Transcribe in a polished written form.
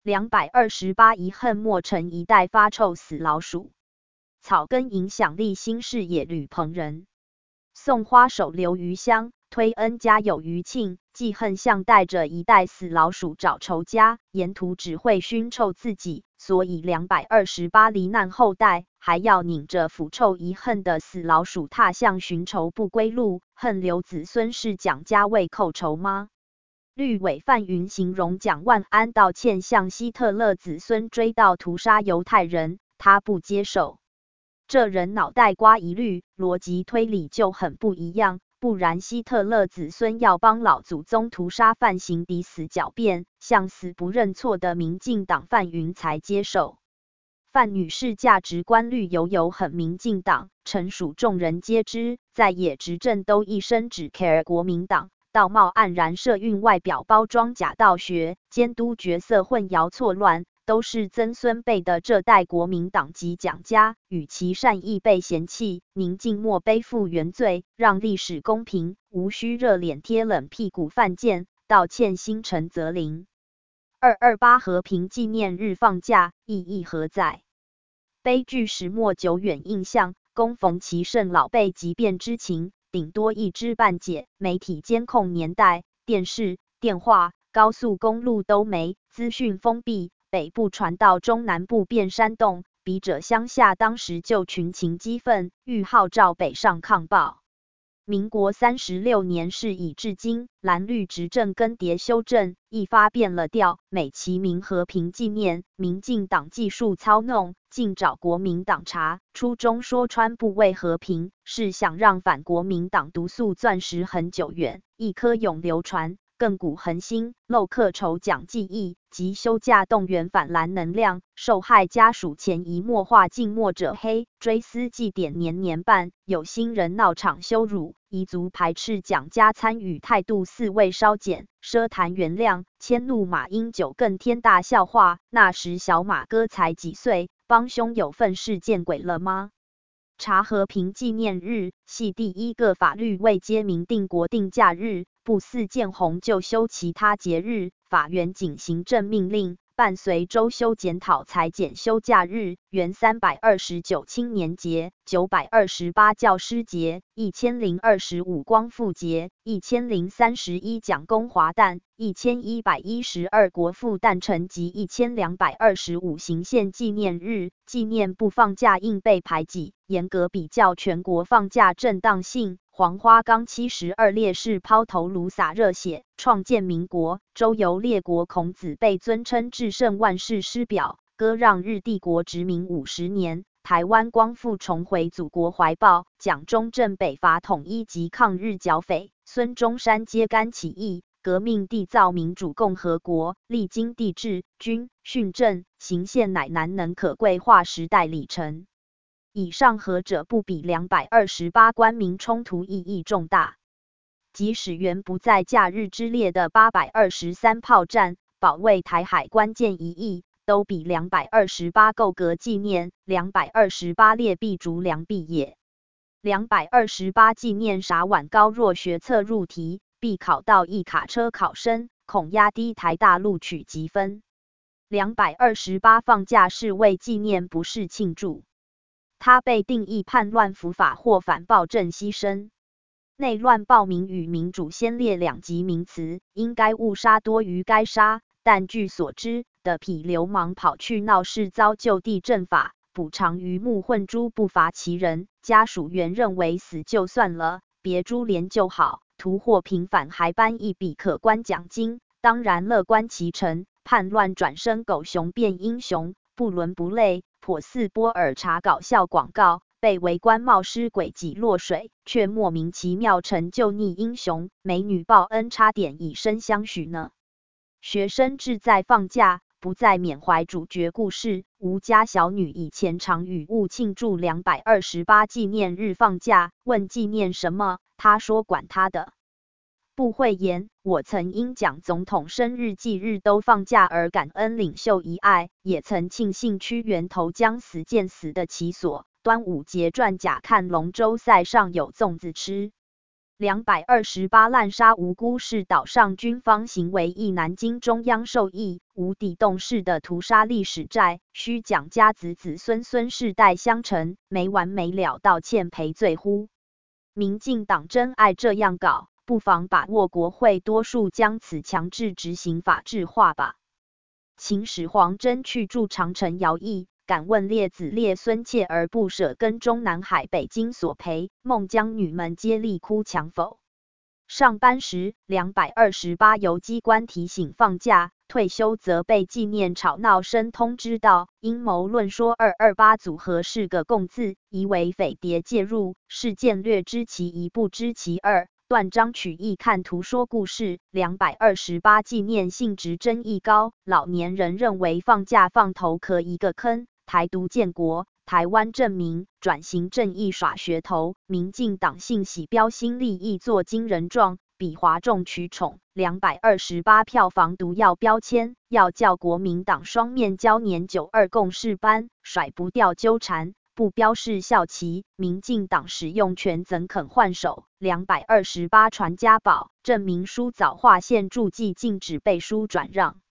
228遗恨莫成一代发臭死老鼠。草根影响力新视野吕鹏人。送花手留余香，推恩家有余庆，记恨像带着一袋死老鼠找仇家，沿途只会熏臭自己，所以228罹难后代还要拧着腐臭遗恨的死老鼠踏向寻仇不归路，恨留子孙是蒋家为寇仇吗？绿委范云形容蒋万安道歉向希特勒子孙追悼屠杀犹太人，他不接受。这人脑袋瓜一绿，逻辑推理就很不一样，不然希特勒子孙要帮老祖宗屠杀犯行抵死狡辩，向死不认错的民进党范云才接受。范女士价值观绿油很民进党，诚属众人皆知，在野执政都一生只 care 国民党，道貌岸然社运外表包装假道学，监督角色混淆错乱，都是曾孙辈的这代国民党及蒋家，与其善意被嫌弃，宁静默背负原罪，让历史公平，无需热脸贴冷屁股犯贱，道歉心诚则灵。228和平纪念日放假，意义何在？悲剧始末久远印象，恭逢其盛老辈即便知情，顶多一知半解。媒体监控年代，电视、电话、高速公路都没，资讯封闭，北部传到中南部变山洞，笔者乡下当时就群情激愤，欲号召北上抗暴。民国36年事已至今，蓝绿执政更迭修正，一发变了调，美其名和平纪念，民进党技术操弄，竟找国民党查，初中说穿不为和平，是想让反国民党毒素钻石很久远，一颗永流传，亘古恒新，漏刻仇蒋记忆及休假动员反蓝能量，受害家属潜移默化静默者黑，追思祭典年年办，有心人闹场羞辱，彝族排斥蒋家参与态度似未稍减，奢谈原谅，迁怒马英九更天大笑话，那时小马哥才几岁，帮凶有份是见鬼了吗？查和平纪念日系第一个法律未揭明定国定假日，不似见红就休其他节日，法院仅行政命令，伴随周休检讨才减休假日，原329青年节、928教师节、1025光复节、1031蒋公华诞、1112国父诞辰及1225行宪纪念日，纪念不放假应被排挤，严格比较全国放假正当性。黄花岗72烈士抛头颅洒热血，创建民国，周游列国，孔子被尊称至圣万世师表，割让日帝国殖民50年，台湾光复重回祖国怀抱，蒋中正北伐统一及抗日剿匪，孙中山揭竿起义，革命缔造民主共和国，历经帝制、军、训政、行宪乃难能可贵划时代里程。以上何者不比228官民冲突意义重大？即使原不在假日之列的823炮战，保卫台海关键一役，都比228够格纪念。228列必逐良必也。228纪念傻碗高若学测入题，必考到一卡车考生，恐压低台大录取积分。228放假是为纪念，不是庆祝。他被定义叛乱伏法或反暴政牺牲。内乱暴民与民主先列两级名词，应该误杀多于该杀，但据所知的痞流氓跑去闹事遭就地正法，补偿鱼目混珠不乏其人，家属原认为死就算了，别株连就好，图获平反还颁一笔可观奖金，当然乐观其成，叛乱转身狗熊变英雄，不伦不类，颇似波尔茶搞笑广告，被围观冒失诡计落水，却莫名其妙成就逆英雄，美女报恩差点以身相许呢。学生志在放假，不再缅怀主角故事。吴家小女以前常与物庆祝228纪念日放假，问纪念什么，她说管他的。不讳言，我曾因蒋总统生日忌日都放假而感恩领袖遗爱，也曾庆幸屈原投江死见死的其所，端午节转甲看龙舟赛上有粽子吃。 228滥杀无辜是岛上军方行为，亦南京中央授意无底洞式的屠杀历史债，须蒋家子子孙孙世代相承，没完没了道歉赔罪乎？民进党真爱这样搞，不妨把握国会多数，将此强制执行法制化吧。秦始皇真去驻长城徭役，敢问列子列孙锲而不舍跟中南海北京所赔，孟姜女们皆力哭墙否？上班时228由机关提醒放假，退休则被纪念吵闹声通知到，阴谋论说228组合是个共字，疑为匪谍介入，事件略知其一不知其二。断章取义看图说故事，228纪念性质争议高，老年人认为放假放头壳一个坑，台独建国，台湾证明转型正义耍噱头，民进党信喜标新立异做惊人状，比哗众取宠。228票房毒药标签，要叫国民党双面胶年92共识班，甩不掉纠缠。不标示校旗，民进党使用权怎肯换手？228传家宝，证明书早划线注记禁止背书转让。